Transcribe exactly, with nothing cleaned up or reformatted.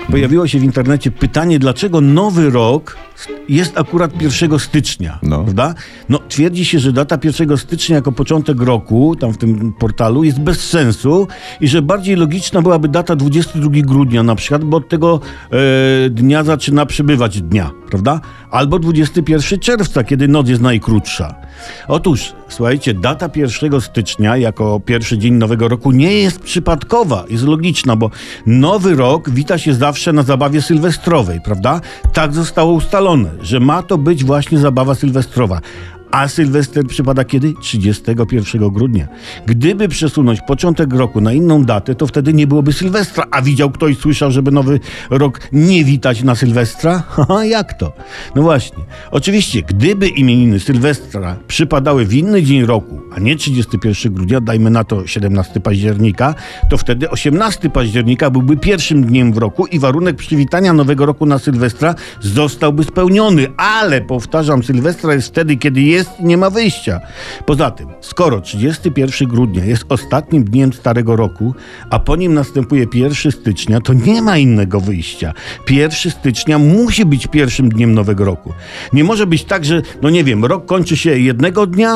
Pojawiło się w internecie pytanie, dlaczego nowy rok jest akurat pierwszego stycznia, No. prawda? No, twierdzi się, że data pierwszego stycznia jako początek roku, tam w tym portalu, jest bez sensu i że bardziej logiczna byłaby data dwudziestego drugiego grudnia na przykład, bo od tego e, dnia zaczyna przybywać dnia, prawda? Albo dwudziestego pierwszego czerwca, kiedy noc jest najkrótsza. Otóż, słuchajcie, data pierwszego stycznia jako pierwszy dzień nowego roku nie jest przypadkowa, jest logiczna, bo nowy rok wita się zawsze na zabawie sylwestrowej, prawda? Tak zostało ustalone, że ma to być właśnie zabawa sylwestrowa. A Sylwester przypada kiedy? trzydziestego pierwszego grudnia. Gdyby przesunąć początek roku na inną datę, to wtedy nie byłoby Sylwestra. A widział ktoś, słyszał, żeby nowy rok nie witać na Sylwestra? Haha, jak to? No właśnie. Oczywiście, gdyby imieniny Sylwestra przypadały w inny dzień roku, a nie trzydziestego pierwszego grudnia, dajmy na to siedemnastego października, to wtedy osiemnastego października byłby pierwszym dniem w roku i warunek przywitania nowego roku na Sylwestra zostałby spełniony. Ale, powtarzam, Sylwestra jest wtedy, kiedy jest i nie ma wyjścia. Poza tym, skoro trzydziestego pierwszego grudnia jest ostatnim dniem starego roku, a po nim następuje pierwszego stycznia, to nie ma innego wyjścia. pierwszego stycznia musi być pierwszym dniem nowego roku. Nie może być tak, że, no nie wiem, rok kończy się jednego dnia,